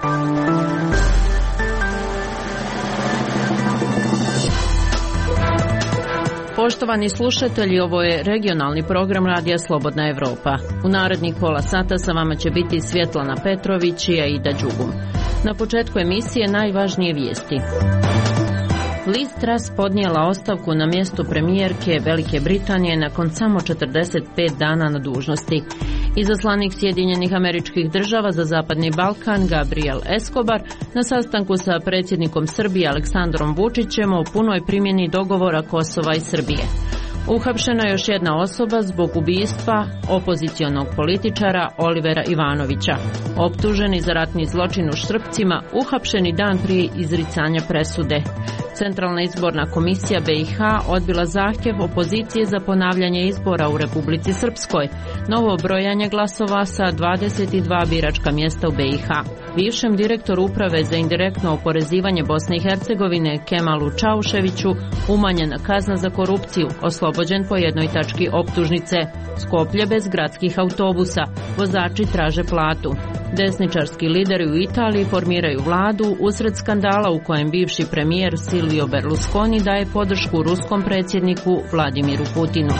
Poštovani slušatelji, ovo je regionalni program Radija Slobodna Evropa. U narednih pola sata sa vama će biti Svjetlana Petrović i Aida Đugum. Na početku emisije najvažnije vijesti. Liz Truss podnijela ostavku na mjesto premijerke Velike Britanije nakon samo 45 dana na dužnosti. Izaslanik Sjedinjenih Američkih Država za Zapadni Balkan Gabriel Escobar na sastanku sa predsjednikom Srbije Aleksandrom Vučićem o punoj primjeni dogovora Kosova i Srbije. Uhapšena je još jedna osoba zbog ubistva opozicionog političara Olivera Ivanovića. Optuženi za ratni zločin u Štrpcima, uhapšeni dan prije izricanja presude. Centralna izborna komisija BiH odbila zahtjev opozicije za ponavljanje izbora u Republici Srpskoj. Novo brojanje glasova sa 22 biračka mjesta u BiH. Bivšem direktoru uprave za indirektno oporezivanje Bosne i Hercegovine Kemalu Čauševiću umanjena kazna za korupciju, oslobođen po jednoj tački optužnice. Skoplje bez gradskih autobusa, vozači traže platu. Desničarski lideri u Italiji formiraju vladu usred skandala u kojem bivši premijer Silvio Berlusconi daje podršku ruskom predsjedniku Vladimiru Putinu.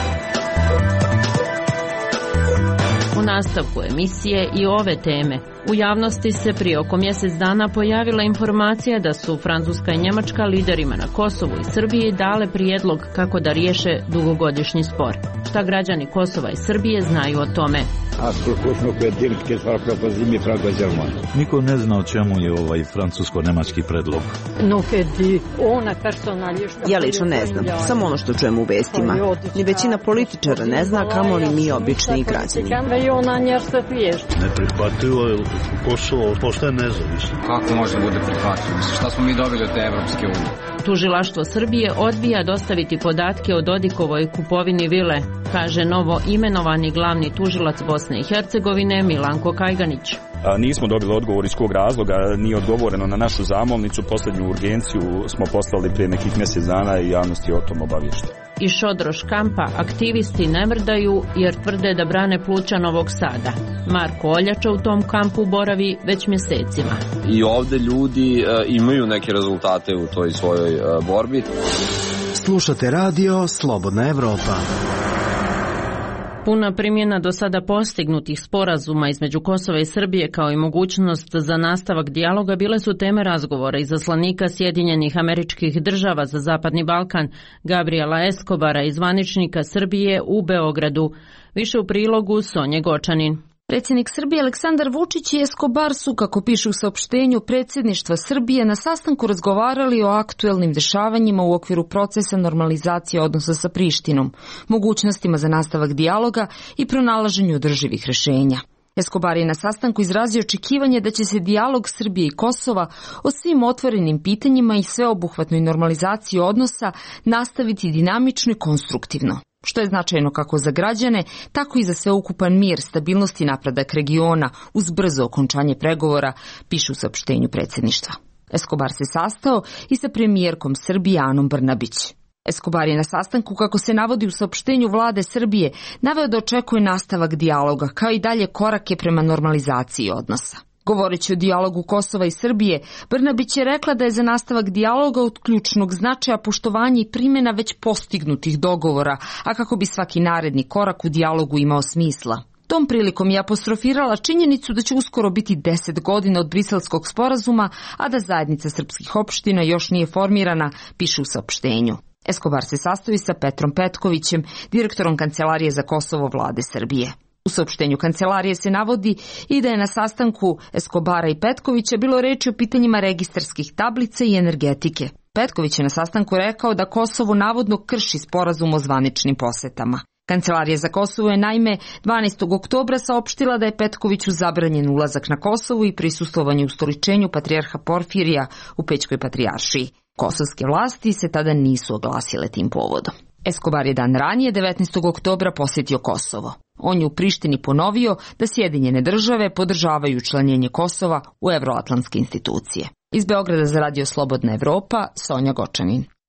U nastavku emisije i ove teme. U javnosti se prije oko mjesec dana pojavila informacija da su Francuska i Njemačka liderima na Kosovu i Srbiji dale prijedlog kako da riješe dugogodišnji spor. Šta građani Kosova i Srbije znaju o tome? Niko ne zna o čemu je ovaj francusko-njemački predlog. Ja lično ne znam, samo ono što čujem u vestima. Ni većina političara ne zna, kamoli mi obični građani. Neprihvatljivo je Kosovo postaje nezavisno. Kako može da bude prihvatljivo? Šta smo mi dobili od te Evropske unije? Tužilaštvo Srbije odbija dostaviti podatke o Dodikovoj kupovini vile, kaže novo imenovani glavni tužilac Bosne i Hercegovine Milanko Kajganić. Nismo dobili odgovor iz kog razloga, nije odgovoreno na našu zamolnicu, posljednju urgenciju smo poslali prije nekih mjesec dana i javnost je o tom obavještena. Iz Šodroš kampa aktivisti ne mrdaju jer tvrde da brane pluća Novog Sada. Marko Oljača u tom kampu boravi već mjesecima. I ovdje ljudi imaju neke rezultate u toj svojoj borbi. Slušate radio Slobodna Evropa. Puna primjena do sada postignutih sporazuma između Kosova i Srbije kao i mogućnost za nastavak dijaloga bile su teme razgovora izaslanika Sjedinjenih Američkih Država za Zapadni Balkan Gabriela Escobara i zvaničnika Srbije u Beogradu. Više u prilogu Sonje Gočanin. Predsjednik Srbije Aleksandar Vučić i Escobar su, kako piše u saopštenju predsjedništva Srbije, na sastanku razgovarali o aktuelnim dešavanjima u okviru procesa normalizacije odnosa sa Prištinom, mogućnostima za nastavak dijaloga i pronalaženju održivih rješenja. Escobar je na sastanku izrazio očekivanje da će se dijalog Srbije i Kosova o svim otvorenim pitanjima i sveobuhvatnoj normalizaciji odnosa nastaviti dinamično i konstruktivno, što je značajno kako za građane, tako i za sveukupan mir, stabilnost i napredak regiona uz brzo okončanje pregovora, piše u saopštenju predsjedništva. Escobar se sastao i sa premijerkom Srbije Anom Brnabić. Escobar je na sastanku, kako se navodi u saopštenju vlade Srbije, naveo da očekuje nastavak dijaloga, kao i dalje korake prema normalizaciji odnosa. Govoreći o dijalogu Kosova i Srbije, Brnabić je rekla da je za nastavak dijaloga od ključnog značaja poštovanje i primjena već postignutih dogovora, a kako bi svaki naredni korak u dijalogu imao smisla. Tom prilikom je apostrofirala činjenicu da će uskoro biti 10 godina od Briselskog sporazuma, a da zajednica srpskih opština još nije formirana, piše u saopštenju. Escobar se sastoji sa Petrom Petkovićem, direktorom Kancelarije za Kosovo vlade Srbije. U saopštenju kancelarije se navodi i da je na sastanku Escobara i Petkovića bilo reči o pitanjima registarskih tablica i energetike. Petković je na sastanku rekao da Kosovo navodno krši sporazum o zvaničnim posetama. Kancelarija za Kosovo je naime 12. oktobra saopštila da je Petkoviću zabranjen ulazak na Kosovo i prisustvovanje ustoličenju patrijarha Porfirija u Pećkoj patrijaršiji. Kosovske vlasti se tada nisu oglasile tim povodom. Escobar je dan ranije, 19. oktobra, posjetio Kosovo. On je u Prištini ponovio da Sjedinjene države podržavaju učlanjenje Kosova u evroatlantske institucije. Iz Beograda za radio Slobodna Evropa, Sonja Gočanin.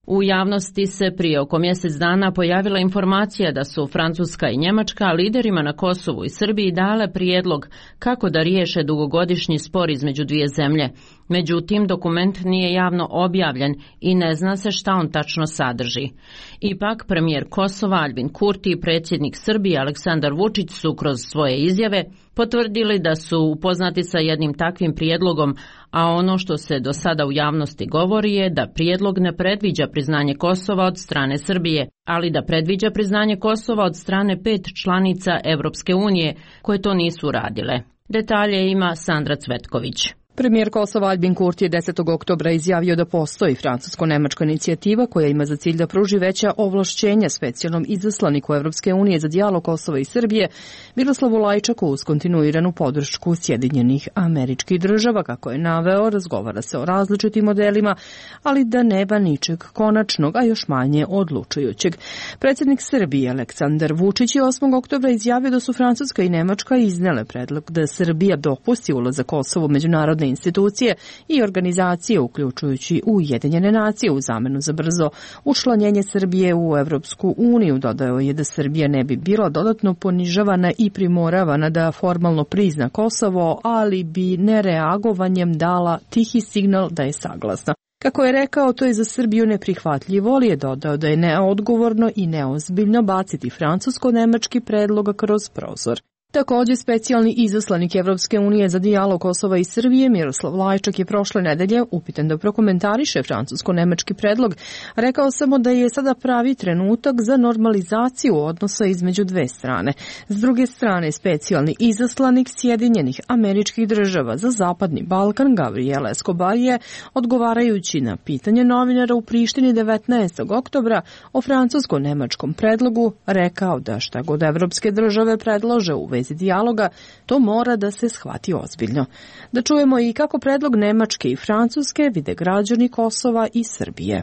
U javnosti se prije oko mjesec dana pojavila informacija da su Francuska i Njemačka liderima na Kosovu i Srbiji dale prijedlog kako da riješe dugogodišnji spor između dvije zemlje. Međutim, dokument nije javno objavljen i ne zna se šta on tačno sadrži. Ipak, premijer Kosova Aljbin Kurti i predsjednik Srbije Aleksandar Vučić su kroz svoje izjave potvrdili da su upoznati sa jednim takvim prijedlogom, a ono što se do sada u javnosti govori je da prijedlog ne predviđa priznanje Kosova od strane Srbije, ali da predviđa priznanje Kosova od strane 5 članica Evropske unije koje to nisu uradile. Detalje ima Sandra Cvetković. Premijer Kosova Aljbin Kurti je 10. oktobra izjavio da postoji francusko-nemačka inicijativa koja ima za cilj da pruži veća ovlašćenja specijalnom izaslaniku Evropske unije za dijalog Kosova i Srbije Miroslavu Lajčaku uz kontinuiranu podršku Sjedinjenih Američkih Država. Kako je naveo, razgovara se o različitim modelima, ali da nema ničeg konačnog, a još manje odlučujućeg. Predsjednik Srbije Aleksandar Vučić je 8. oktobra izjavio da su Francuska i Nemačka iznele predlog da Srbija dopusti ulazak Kosovu međunarodne institucije i organizacije, uključujući Ujedinjene nacije, u zamenu za brzo učlanjenje Srbije u Evropsku uniju. Dodao je da Srbija ne bi bila dodatno ponižavana i primoravana da formalno prizna Kosovo, ali bi nereagovanjem dala tihi signal da je saglasna. Kako je rekao, to je za Srbiju neprihvatljivo, ali je dodao da je neodgovorno i neozbiljno baciti francusko-nemački predlog kroz prozor. Također, specijalni izaslanik Evropske unije za dijalog Kosova i Srbije Miroslav Lajčak je prošle nedelje upitan da prokomentariše francusko-nemački predlog. Rekao samo da je sada pravi trenutak za normalizaciju odnosa između dve strane. S druge strane, specijalni izaslanik Sjedinjenih Američkih Država za Zapadni Balkan Gabriel Escobar je, odgovarajući na pitanje novinara u Prištini 19. oktobra o francusko-nemačkom predlogu, rekao da šta god evropske države predlože u vezi dijaloga, to mora da se shvati ozbiljno. Da čujemo i kako predlog Nemačke i Francuske vide građani Kosova i Srbije.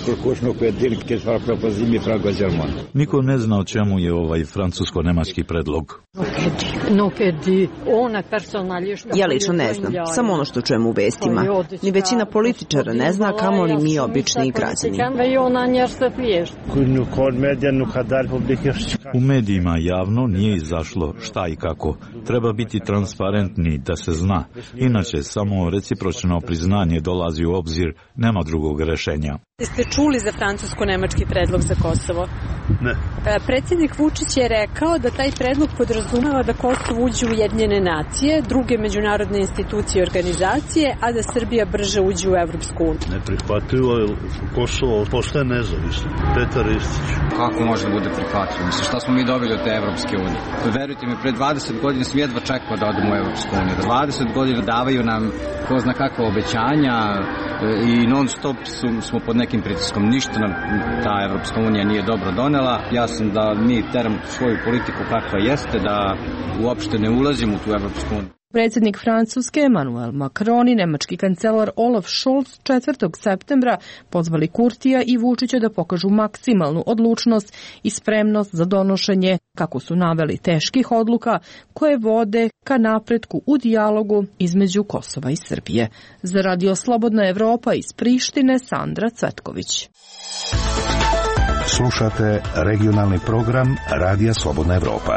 Niko ne zna o čemu je ovaj francusko-nemački predlog. Ja lično ne znam, samo ono što čujem u vestima. Ni većina političara ne zna, kamoli mi obični građani. U medijima javno nije izašlo šta i kako. Treba biti transparentni da se zna. Inače, samo recipročno priznanje dolazi u obzir, nema drugog rešenja. Ste čuli za francusko-nemački predlog za Kosovo? Ne. Predsjednik Vučić je rekao da taj predlog podrazumeva da Kosovo uđe u Ujedinjene nacije, druge međunarodne institucije i organizacije, a da Srbija brže uđe u Evropsku uniju. Neprihvatljivo je Kosovo postaje nezavisno. Petar Ristić. Kako može da bude prihvatljivo? Mislim, šta smo mi dobili od te Evropske unije? Verujte mi, pre 20 godina sam jedva čekao da odemo u Evropsku uniju. 20 godina davaju nam ko zna kakva obećanja i non stop smo pod nekim pritiskom. Ništa nam ta Evropska unija nije dobro donela. Ja sam da mi teramo svoju politiku kakva jeste, da uopšte ne ulazimo u tu Evropsku uniju. Predsjednik Francuske Emmanuel Macron i nemački kancelar Olaf Scholz 4. septembra pozvali Kurtija i Vučića da pokažu maksimalnu odlučnost i spremnost za donošenje, kako su naveli, teških odluka koje vode ka napretku u dijalogu između Kosova i Srbije. Za Radio Slobodna Evropa iz Prištine, Sandra Cvetković. Slušate regionalni program Radija Slobodna Evropa.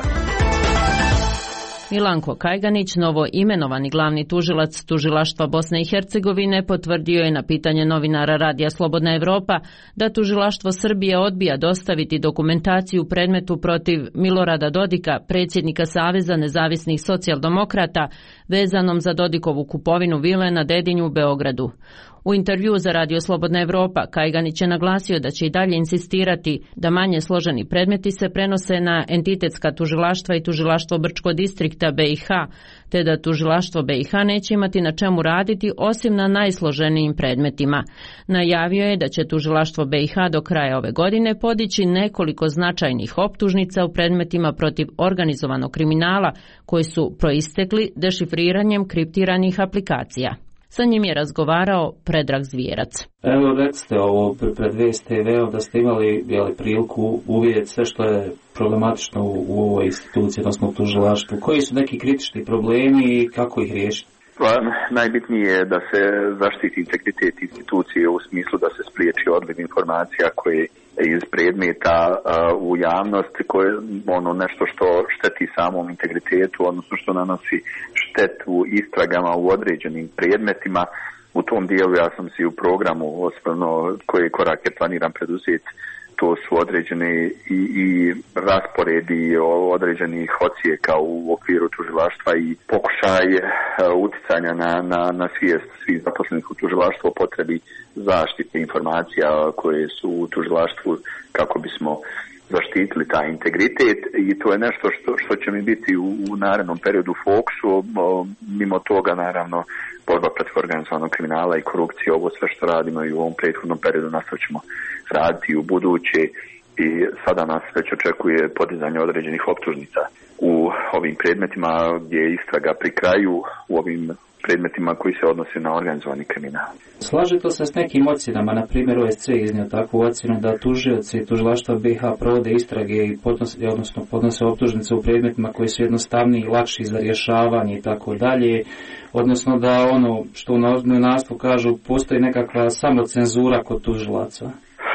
Milanko Kajganić, novo imenovani glavni tužilac Tužilaštva Bosne i Hercegovine, potvrdio je na pitanje novinara Radija Slobodna Evropa da Tužilaštvo Srbije odbija dostaviti dokumentaciju u predmetu protiv Milorada Dodika, predsjednika Saveza nezavisnih socijaldemokrata, vezanom za Dodikovu kupovinu vile na Dedinju u Beogradu. U intervjuu za Radio Slobodna Evropa, Kajganić je naglasio da će i dalje insistirati da manje složeni predmeti se prenose na entitetska tužilaštva i tužilaštvo Brčko distrikta BiH, te da tužilaštvo BiH neće imati na čemu raditi osim na najsloženijim predmetima. Najavio je da će tužilaštvo BiH do kraja ove godine podići nekoliko značajnih optužnica u predmetima protiv organizovanog kriminala koji su proistekli dešifriranjem kriptiranih aplikacija. Sa njim je razgovarao Predrag Zvijerac. Evo, recite ovo pred Vest TV da ste imali priliku uvidjeti sve što je problematično u ovoj instituciji, odnosno u tužilaštvu. Koji su neki kritični problemi i kako ih riješiti? Najbitnije je da se zaštiti integritet institucije u smislu da se spriječi odliv informacija koje iz predmeta u javnost, koje nešto što šteti samom integritetu, odnosno što nanosi štetu istragama u određenim predmetima. U tom dijelu ja sam si u programu osnovno koje korake planiram preduzeti. To su određene i rasporedi određenih ocijeka u okviru tužilaštva i pokušaj uticanja na svijest svih zaposlenih u tužilaštvu o potrebi zaštite informacija koje su u tužilaštvu kako bismo zaštitili taj integritet i to je nešto što će mi biti u narednom periodu u fokusu. Mimo toga naravno borba protiv organizovanog kriminala i korupcije, ovo sve što radimo i u ovom prethodnom periodu nastavit ćemo raditi u buduće i sada nas već očekuje podizanje određenih optužnica u ovim predmetima gdje je istraga pri kraju, u ovim predmetima koji se odnose na organizovani kriminal. Slažete se s nekim ocjenama, na primjer OSCE iznio takvu ocjenu da tužioci i tužilaštva BiH provode istrage i podnose optužnice u predmetima koji su jednostavniji i lakši za rješavanje i tako dalje, odnosno da ono što u novinarstvu kažu postoji nekakva samocenzura kod tužilaca.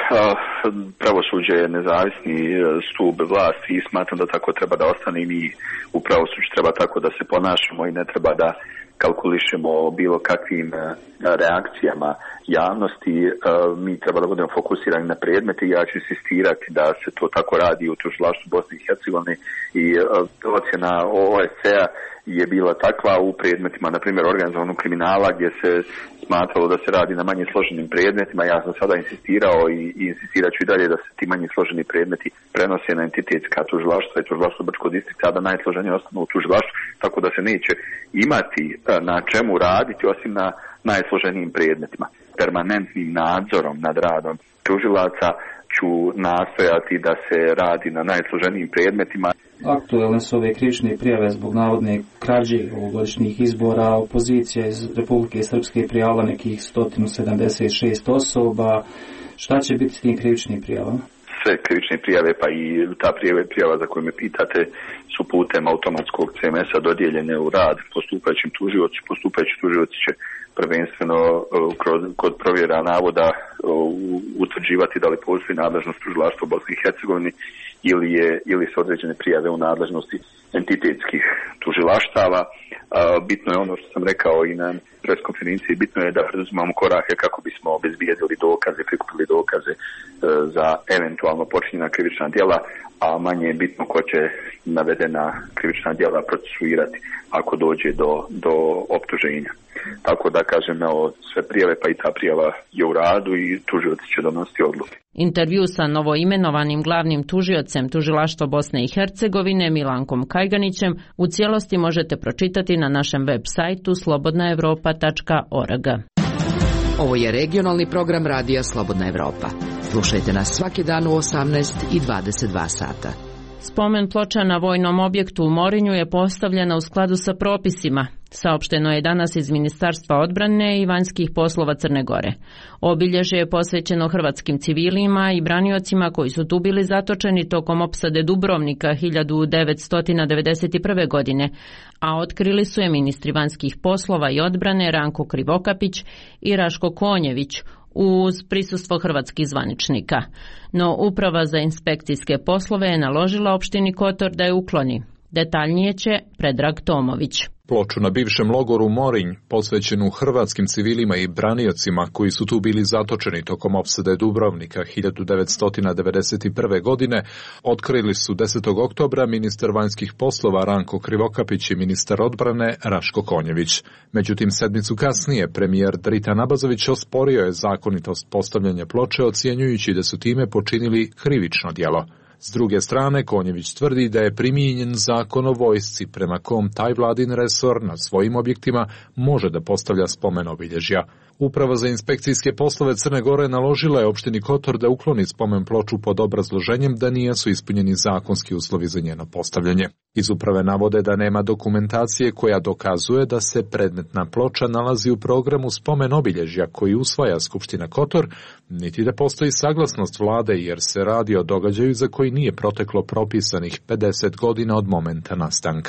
Pravosuđe je nezavisni stup vlasti i smatram da tako treba da ostane i mi u pravosuđu treba tako da se ponašamo i ne treba da kalkulišemo bilo kakvim reakcijama javnosti. Mi treba da budemo fokusirani na predmete i ja ću insistirati da se to tako radi u tužilaštvu Bosne i Hercegovine i ocjena OSCE-a je bila takva u predmetima, na primjer, organizovanog kriminala gdje se smatralo da se radi na manje složenim predmetima. Ja sam sada insistirao i insistirat ću i dalje da se ti manje složeni predmeti prenose na entitetska tužilaštva i tužilaštvo Brčkog distrikta, da najsloženije ostanu u tužilaštvu, tako da se neće imati na čemu raditi osim na najsloženijim predmetima. Permanentnim nadzorom nad radom tužilaca ću nastojati da se radi na najsloženijim predmetima. Aktuelne su ove krivične prijave zbog navodne krađe ovogodišnjih izbora. Opozicija iz Republike Srpske prijavila nekih 176 osoba. Šta će biti s tim krivičnim prijavama? Sve krivične prijave, pa i ta prijava za koju me pitate, su putem automatskog CMS-a dodijeljene u rad postupajućim tužioci. Postupajući tužioci će prvenstveno kod provjera navoda utvrđivati da li postoji nadležnost tužilaštva u Bosni i Hercegovini ili su određene prijave u nadležnosti entitetskih tužilaštava. Bitno je ono što sam rekao i na preskonferenciji, bitno je da preduzimamo korake kako bismo obezbijedili dokaze, prikupili dokaze za eventualno počinjena krivična djela, a manje je bitno ko će navedena krivična djela procesuirati ako dođe do optuženja. Tako da kažem, sve prijave pa i ta prijava je u radu i tužioci će donositi odluke. Intervju sa novoimenovanim glavnim tužiocem Tužilaštva Bosne i Hercegovine Milankom Kajganićem u cijelosti možete pročitati na našem web sajtu slobodnaevropa.org. Ovo je regionalni program radija Slobodna Evropa. Slušajte nas svaki dan u 18 i 22 sata. Spomen ploča na vojnom objektu u Morinju je postavljena u skladu sa propisima. Saopšteno je danas iz Ministarstva odbrane i vanjskih poslova Crne Gore. Obilježje je posvećeno hrvatskim civilima i braniocima koji su tu bili zatočeni tokom opsade Dubrovnika 1991. godine, a otkrili su je ministri vanjskih poslova i odbrane Ranko Krivokapić i Raško Konjević uz prisustvo hrvatskih zvaničnika. No Uprava za inspekcijske poslove je naložila opštini Kotor da je ukloni. Detaljnije će Predrag Tomović. Ploču na bivšem logoru Morinj, posvećenu hrvatskim civilima i braniocima koji su tu bili zatočeni tokom opsade Dubrovnika 1991. godine, otkrili su 10. oktobra ministar vanjskih poslova Ranko Krivokapić i ministar odbrane Raško Konjević. Međutim, sedmicu kasnije premijer Dritan Abazović osporio je zakonitost postavljanja ploče, ocjenjujući da su time počinili krivično djelo. S druge strane, Konjević tvrdi da je primijenjen zakon o vojsci prema kom taj vladin resor na svojim objektima može da postavlja spomen obilježja. Uprava za inspekcijske poslove Crne Gore naložila je opštini Kotor da ukloni spomen ploču pod obrazloženjem da nisu ispunjeni zakonski uslovi za njeno postavljanje. Iz uprave navode da nema dokumentacije koja dokazuje da se predmetna ploča nalazi u programu spomen obilježja koji usvaja Skupština Kotor, niti da postoji saglasnost vlade jer se radi o događaju za koji nije proteklo propisanih 50 godina od momenta nastanka.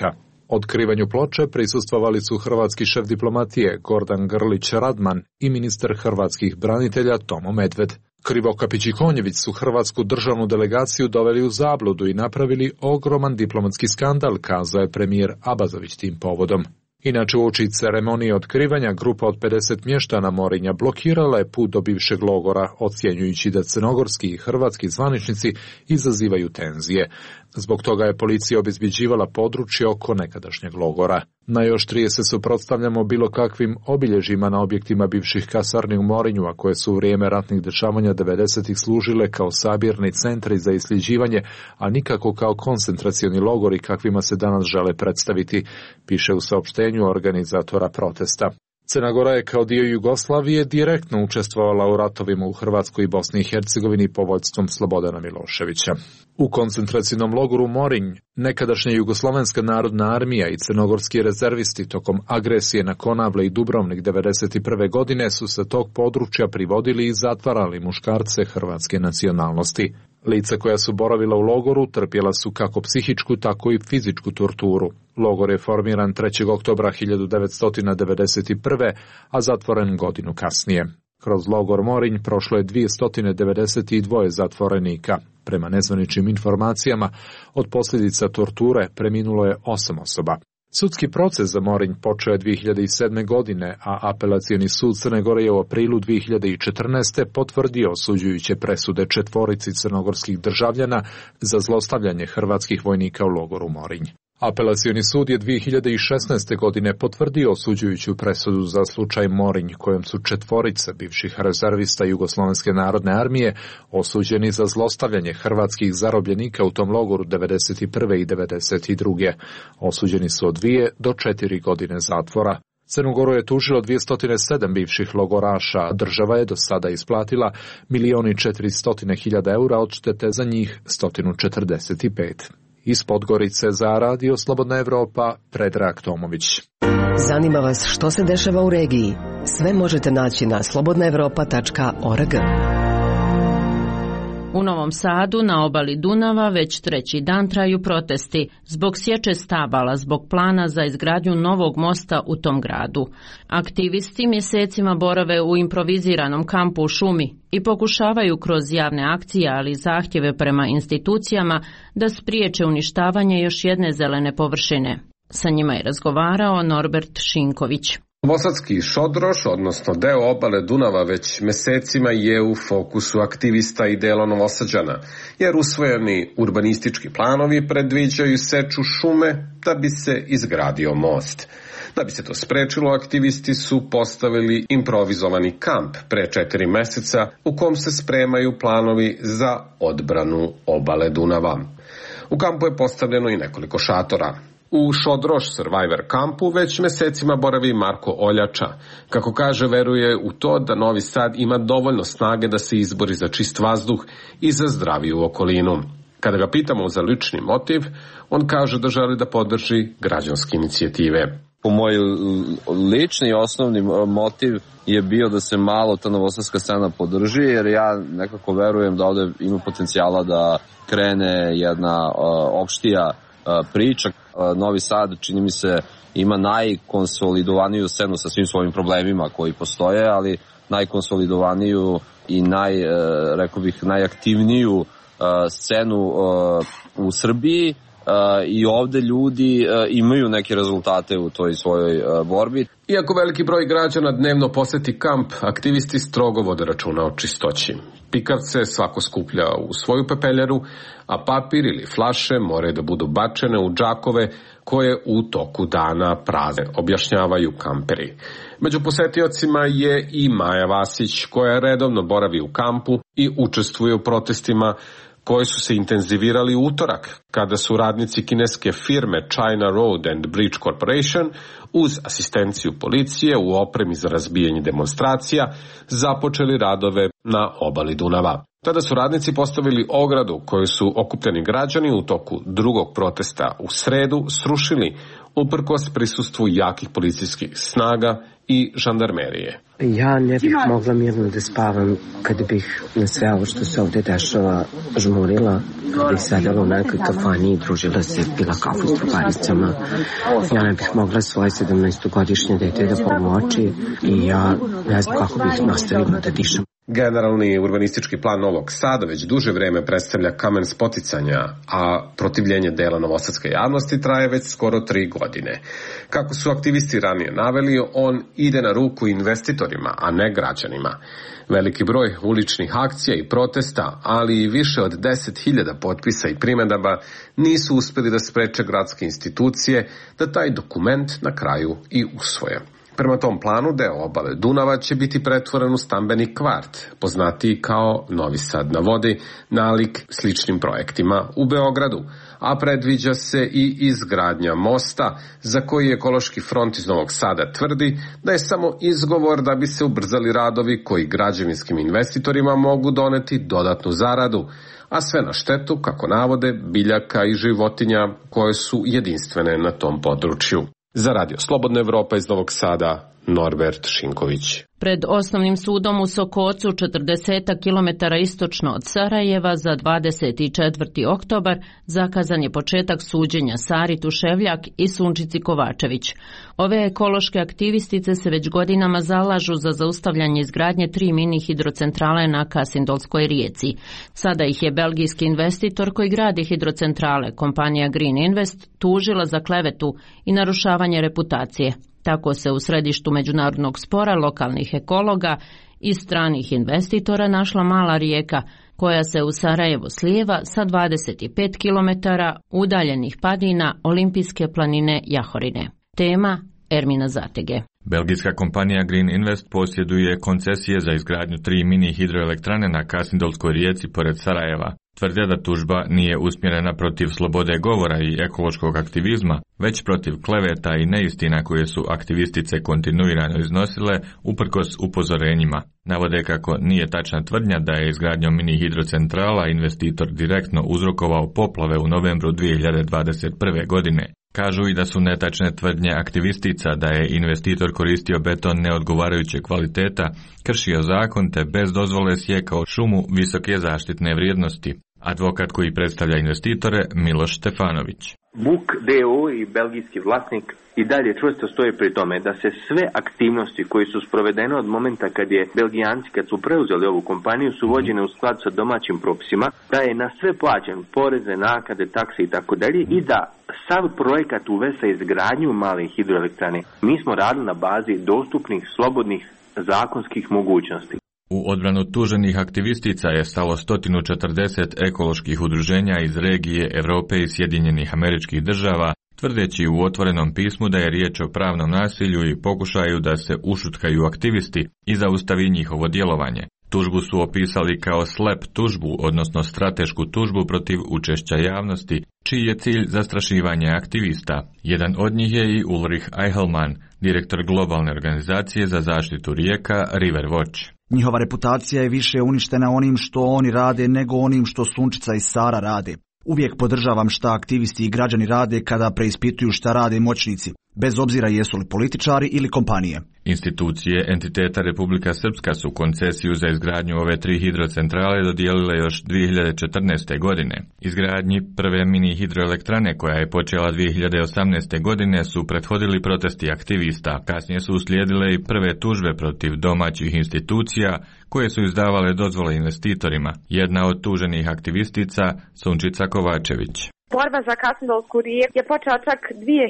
Otkrivanju ploče prisustvovali su hrvatski šef diplomatije Gordan Grlić Radman i ministar hrvatskih branitelja Tomo Medved. Krivokapić i Konjević su hrvatsku državnu delegaciju doveli u zabludu i napravili ogroman diplomatski skandal, kazao je premijer Abazović tim povodom. Inače, uoči ceremonije otkrivanja, grupa od 50 mještana Morinja blokirala je put do bivšeg logora, ocjenjujući da crnogorski i hrvatski zvaničnici izazivaju tenzije. Zbog toga je policija obezbjeđivala područje oko nekadašnjeg logora. Najoštrije se suprotstavljamo bilo kakvim obilježjima na objektima bivših kasarni u Morinju, a koje su u vrijeme ratnih dešavanja 90-ih služile kao sabirni centri za isljeđivanje, a nikako kao koncentracioni logori kakvima se danas žele predstaviti, piše u saopštenju organizatora protesta. Crna Gora je kao dio Jugoslavije direktno učestvovala u ratovima u Hrvatskoj i Bosni i Hercegovini pod vodstvom Slobodana Miloševića. U koncentracijnom logoru Morinj, nekadašnja Jugoslovenska narodna armija i crnogorski rezervisti tokom agresije na Konavle i Dubrovnik 1991. godine su sa tog područja privodili i zatvarali muškarce hrvatske nacionalnosti. Lica koja su boravila u logoru trpjela su kako psihičku, tako i fizičku torturu. Logor je formiran 3. oktobra 1991. a zatvoren godinu kasnije. Kroz logor Morinj prošlo je 292 zatvorenika. Prema nezvaničnim informacijama, od posljedica torture preminulo je 8 osoba. Sudski proces za Morinj počeo je 2007. godine, a apelacioni sud Crne Gore je u aprilu 2014. potvrdio osuđujuće presude 4 crnogorskih državljana za zlostavljanje hrvatskih vojnika u logoru Morinj. Apelacioni sud je 2016. godine potvrdio osuđujuću presudu za slučaj Morinj, kojom su 4 bivših rezervista Jugoslovenske narodne armije osuđeni za zlostavljanje hrvatskih zarobljenika u tom logoru 1991. i 1992. Osuđeni su od 2 do 4 godine zatvora. Crnu Goru je tužilo 207 bivših logoraša, a država je do sada isplatila 1.400.000 eura odštete, za njih 145. Iz Podgorice za Radio Slobodna Evropa, Predrag Tomović. Zanima vas što se dešava u regiji? Sve možete naći na slobodnaevropa.org. U Novom Sadu na obali Dunava već 3. dan traju protesti zbog sječe stabala, zbog plana za izgradnju novog mosta u tom gradu. Aktivisti mjesecima borave u improviziranom kampu u šumi i pokušavaju kroz javne akcije, ali i zahtjeve prema institucijama da spriječe uništavanje još jedne zelene površine. Sa njima je razgovarao Norbert Šinković. Novosadski Šodroš, odnosno deo obale Dunava, već mesecima je u fokusu aktivista i dela Novosađana, jer usvojeni urbanistički planovi predviđaju seču šume da bi se izgradio most. Da bi se to sprečilo, aktivisti su postavili improvizovani kamp pre 4 meseca u kom se spremaju planovi za odbranu obale Dunava. U kampu je postavljeno i nekoliko šatora. U Šodroš Survivor kampu već mesecima boravi Marko Oljača. Kako kaže, veruje u to da Novi Sad ima dovoljno snage da se izbori za čist vazduh i za zdraviju okolinu. Kada ga pitamo za lični motiv, on kaže da želi da podrži građanske inicijative. Po moj lični osnovni motiv je bio da se malo ta novosadska scena podrži, jer ja nekako verujem da ovde ima potencijala da krene jedna opštija priča. Novi Sad, čini mi se, ima najkonsolidovaniju scenu sa svim svojim problemima koji postoje, ali najkonsolidovaniju i rekao bih, najaktivniju scenu u Srbiji, i ovde ljudi imaju neke rezultate u toj svojoj borbi. Iako veliki broj građana dnevno poseti kamp, aktivisti strogo vode računa o čistoći. Pikavce svako skuplja u svoju pepeljaru, a papir ili flaše moraju da budu bačene u džakove koje u toku dana prazne, objašnjavaju kamperi. Među posetiocima je i Maja Vasić, koja redovno boravi u kampu i učestvuje u protestima koji su se intenzivirali u utorak, kada su radnici kineske firme China Road and Bridge Corporation uz asistenciju policije u opremi za razbijanje demonstracija započeli radove na obali Dunava. Tada su radnici postavili ogradu koju su okupljeni građani u toku drugog protesta u sredu srušili uprkos prisustvu jakih policijskih snaga i žandarmerije. Ja ne bih mogla mirno da spavam kada bih na sve ovo što se ovde dešava žmurila, kada bih sedela u nekoj kafani i družila se, pila kafu s drugaricama. Ja ne bih mogla svoje 17-godišnje dete da pomoći i ja ne znam kako bih nastavila da dišem. Generalni urbanistički plan Novog Sada već duže vreme predstavlja kamen spoticanja, a protivljenje dela novosadske javnosti traje već skoro 3 godine. Kako su aktivisti ranije naveli, on ide na ruku investitorima, a ne građanima. Veliki broj uličnih akcija i protesta, ali i više od 10.000 potpisa i primedaba nisu uspeli da spreče gradske institucije da taj dokument na kraju i usvoje. Prema tom planu, deo obale Dunava će biti pretvoren u stambeni kvart, poznatiji kao Novi Sad na vodi, nalik sličnim projektima u Beogradu, a predviđa se i izgradnja mosta, za koji Ekološki front iz Novog Sada tvrdi da je samo izgovor da bi se ubrzali radovi koji građevinskim investitorima mogu doneti dodatnu zaradu, a sve na štetu, kako navode, biljaka i životinja koje su jedinstvene na tom području. Za Radio Slobodna Evropa iz Novog Sada, Norbert Šinković. Pred osnovnim sudom u Sokocu, 40 km istočno od Sarajeva, za 24. oktobar zakazan je početak suđenja Sari Tuševljak i Sunčici Kovačević. Ove ekološke aktivistice se već godinama zalažu za zaustavljanje izgradnje 3 mini hidrocentrale na Kasindolskoj rijeci. Sada ih je belgijski investitor koji gradi hidrocentrale, kompanija Green Invest, tužila za klevetu i narušavanje reputacije. Tako se u središtu međunarodnog spora lokalnih ekologa i stranih investitora našla mala rijeka koja se u Sarajevo slijeva sa 25 km udaljenih padina Olimpijske planine Jahorine. Tema Ermina Zatege. Belgijska kompanija Green Invest posjeduje koncesije za izgradnju 3 mini hidroelektrane na Kasindolskoj rijeci pored Sarajeva. Tvrde da tužba nije usmjerena protiv slobode govora i ekološkog aktivizma, već protiv kleveta i neistina koje su aktivistice kontinuirano iznosile uprkos upozorenjima. Navode kako nije tačna tvrdnja da je izgradnjom mini hidrocentrala investitor direktno uzrokovao poplave u novembru 2021. godine. Kažu i da su netačne tvrdnje aktivistica da je investitor koristio beton neodgovarajuće kvaliteta, kršio zakon te bez dozvole sjekao šumu visoke zaštitne vrijednosti. Advokat koji predstavlja investitore, Miloš Štefanović. Buk DO i belgijski vlasnik i dalje čvrsto stoje pri tome da se sve aktivnosti koje su sprovedene od momenta kad je Belgijanci, kad su preuzeli ovu kompaniju, su vođene u skladu sa domaćim propisima, da je na sve plaćen poreze, naknade, takse i tako dalje i da sav projekat uvesa izgradnju male hidroelektrane. Mi smo radili na bazi dostupnih, slobodnih zakonskih mogućnosti. U odbranu tuženih aktivistica je stalo 140 ekoloških udruženja iz regije Evrope i Sjedinjenih Američkih Država, tvrdeći u otvorenom pismu da je riječ o pravnom nasilju i pokušaju da se ušutkaju aktivisti i zaustavi njihovo djelovanje. Tužbu su opisali kao slep tužbu, odnosno stratešku tužbu protiv učešća javnosti, čiji je cilj zastrašivanje aktivista. Jedan od njih je i Ulrich Eichelmann, direktor globalne organizacije za zaštitu rijeka River Watch. Njihova reputacija je više uništena onim što oni rade nego onim što Sunčica i Sara rade. Uvijek podržavam šta aktivisti i građani rade kada preispituju šta rade moćnici, bez obzira jesu li političari ili kompanije. Institucije entiteta Republika Srpska su koncesiju za izgradnju ove 3 hidrocentrale dodijelile još 2014. godine. Izgradnji prve mini hidroelektrane koja je počela 2018. godine su prethodili protesti aktivista. Kasnije su uslijedile i prve tužbe protiv domaćih institucija koje su izdavale dozvole investitorima. Jedna od tuženih aktivistica, Sunčica Kovačević. Borba za Kasindolsku rijeku je počela čak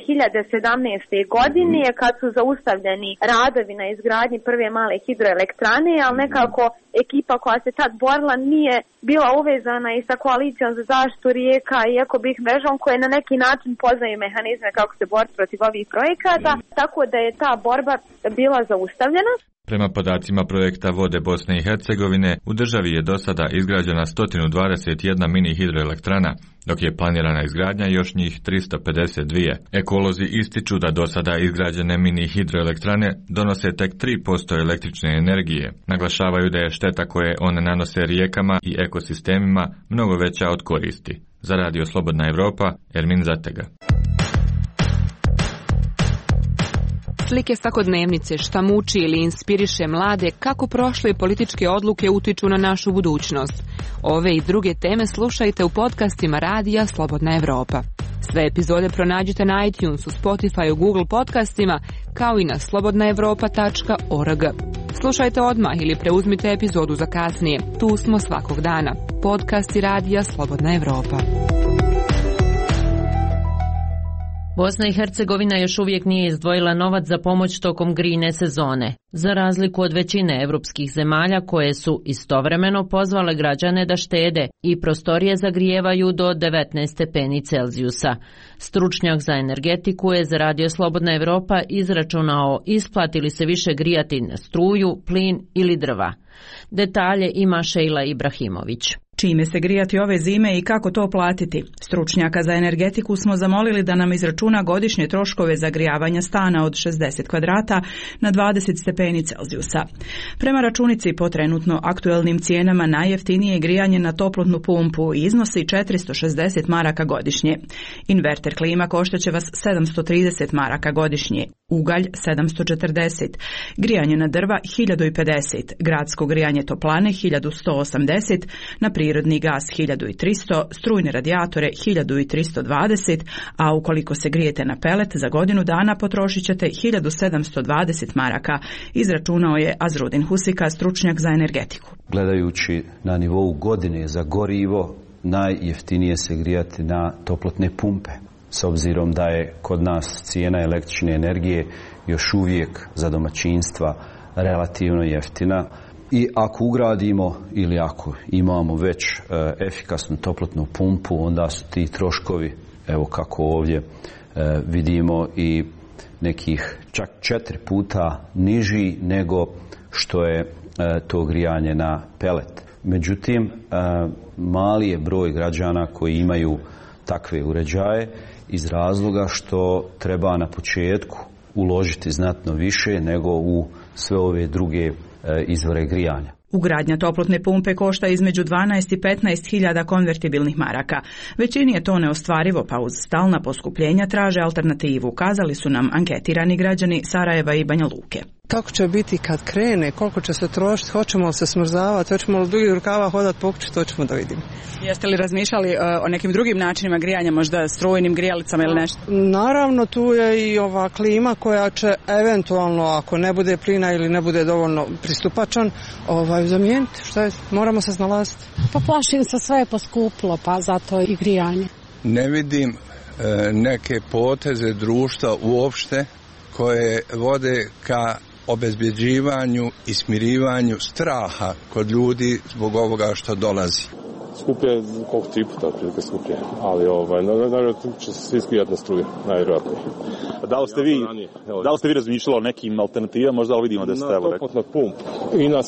2017. godine kad su zaustavljeni radovi na izgradnji prve male hidroelektrane, ali nekako ekipa koja se tad borila nije bila uvezana i sa koalicijom za zaštitu rijeka i ekobih mrežom koje na neki način poznaju mehanizme kako se boriti protiv ovih projekata, tako da je ta borba bila zaustavljena. Prema podacima projekta Vode Bosne i Hercegovine, u državi je do sada izgrađena 121 mini hidroelektrana, dok je planirana izgradnja još njih 352. Ekolozi ističu da do sada izgrađene mini hidroelektrane donose tek 3% električne energije. Naglašavaju da je šteta koje one nanose rijekama i ekosistemima mnogo veća od koristi. Za Radio Slobodna Evropa, Ermin Zatega. Slike svakodnevnice, šta muči ili inspiriše mlade, kako prošle političke odluke utiču na našu budućnost. Ove i druge teme slušajte u podcastima Radija Slobodna Evropa. Sve epizode pronađite na iTunesu, Spotifyu, Google podcastima, kao i na slobodnaevropa.org. Slušajte odmah ili preuzmite epizodu za kasnije. Tu smo svakog dana. Podcasti Radija Slobodna Evropa. Bosna i Hercegovina još uvijek nije izdvojila novac za pomoć tokom grijne sezone, za razliku od većine evropskih zemalja koje su istovremeno pozvale građane da štede i prostorije zagrijevaju do 19 stepeni Celzijusa. Stručnjak za energetiku je za Radio Slobodna Evropa izračunao isplati li se više grijati na struju, plin ili drva. Detalje ima Šejla Ibrahimović. Čime se grijati ove zime i kako to platiti? Stručnjaka za energetiku smo zamolili da nam izračuna godišnje troškove zagrijavanja stana od 60 kvadrata na 20 stepeni Celzijusa. Prema računici po trenutno aktuelnim cijenama najjeftinije grijanje na toplotnu pumpu iznosi 460 maraka godišnje. Inverter klima koštaće vas 730 maraka godišnje, ugalj 740, grijanje na drva 1050, gradsko grijanje toplane 1180, na prirodni gas 1300, strujne radijatore 1320, a ukoliko se grijete na pelet za godinu dana potrošit ćete 1720 maraka, izračunao je Azrudin Husika, stručnjak za energetiku. Gledajući na nivou godine za gorivo, najjeftinije se grijati na toplotne pumpe, s obzirom da je kod nas cijena električne energije još uvijek za domaćinstva relativno jeftina. I ako ugradimo ili ako imamo već efikasnu toplotnu pumpu, onda su ti troškovi, evo kako ovdje vidimo, i nekih čak 4 puta niži nego što je to grijanje na pelet. Međutim, mali je broj građana koji imaju takve uređaje iz razloga što treba na početku uložiti znatno više nego u sve ove druge izvore grijanja. Ugradnja toplotne pumpe košta između 12 i 15 hiljada konvertibilnih maraka. Većini je to neostvarivo, pa uz stalna poskupljenja traže alternativu, kazali su nam anketirani građani Sarajeva i Banja Luke. Kako će biti kad krene, koliko će se trošiti, hoćemo li se smrzavati, hoćemo li dugi rukava hodati po kući, to ćemo da vidimo. Jeste li razmišljali o nekim drugim načinima grijanja, možda strujnim grijalicama ili nešto? Naravno, tu je i ova klima koja će eventualno, ako ne bude plina ili ne bude dovoljno pristupačan, zamijeniti. Šta je? Moramo se snalaziti. Pa plašim se, sve je poskupilo, pa zato i grijanje. Ne vidim neke poteze društva uopšte koje vode ka obezbjeđivanju i smirivanju straha kod ljudi zbog ovoga što dolazi. Skuplje, koliko 3 puta otprilike skuplje, ali naravno će se svi skrijati na struju, najvjerojatnije. Da li ste vi razmišljali o nekim alternativama, možda vidimo da ste evo rekli? Na pump i na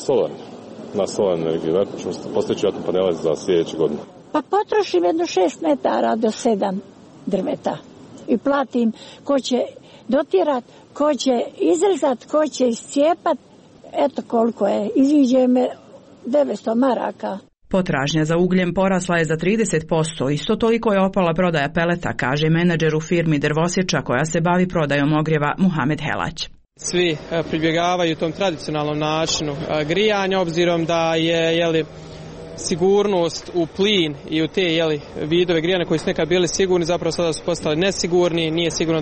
solarnu energiju, znači ćemo postojeći vjetne panele za sljedeće godine. Pa potrošim jedno 6 metara do 7 drveta i platim ko će dotirat, ko će izrezat, ko će iscijepat, eto koliko je, iziđe me 900 maraka. Potražnja za ugljem porasla je za 30%, isto toliko je opala prodaja peleta, kaže menadžer u firmi Drvosječa koja se bavi prodajom ogrijeva Muhamed Helać. Svi pribjegavaju tom tradicionalnom načinu grijanja, obzirom da je sigurnost u plin i u te vidove grijanja koji su nekad bili sigurni, zapravo sada su postali nesigurni, nije sigurno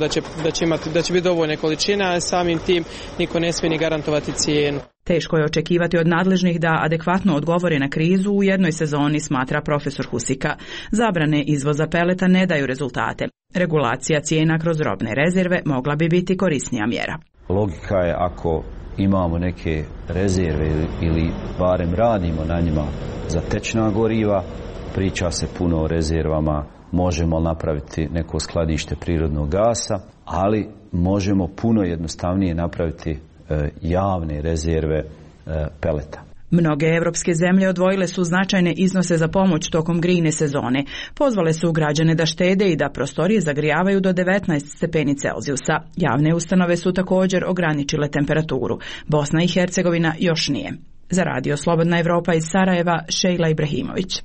da će biti dovoljne količine, a samim tim niko ne smije ni garantovati cijenu. Teško je očekivati od nadležnih da adekvatno odgovore na krizu u jednoj sezoni, smatra profesor Husika. Zabrane izvoza peleta ne daju rezultate. Regulacija cijena kroz robne rezerve mogla bi biti korisnija mjera. Logika je, ako imamo neke rezerve ili barem radimo na njima za tečna goriva, priča se puno o rezervama, možemo napraviti neko skladište prirodnog gasa, ali možemo puno jednostavnije napraviti javne rezerve peleta. Mnoge evropske zemlje odvojile su značajne iznose za pomoć tokom grijne sezone. Pozvale su građane da štede i da prostorije zagrijavaju do 19 stepeni Celzijusa. Javne ustanove su također ograničile temperaturu. Bosna i Hercegovina još nije. Za Radio Slobodna Evropa iz Sarajeva, Šejla Ibrahimović.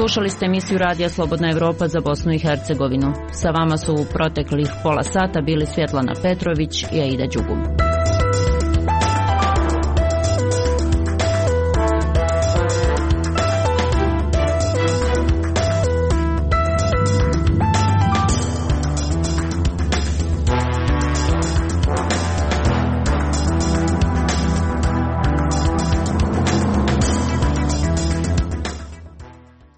Slušali ste emisiju Radija Slobodna Evropa za Bosnu i Hercegovinu. Sa vama su u proteklih pola sata bili Svjetlana Petrović i Aida Đugum.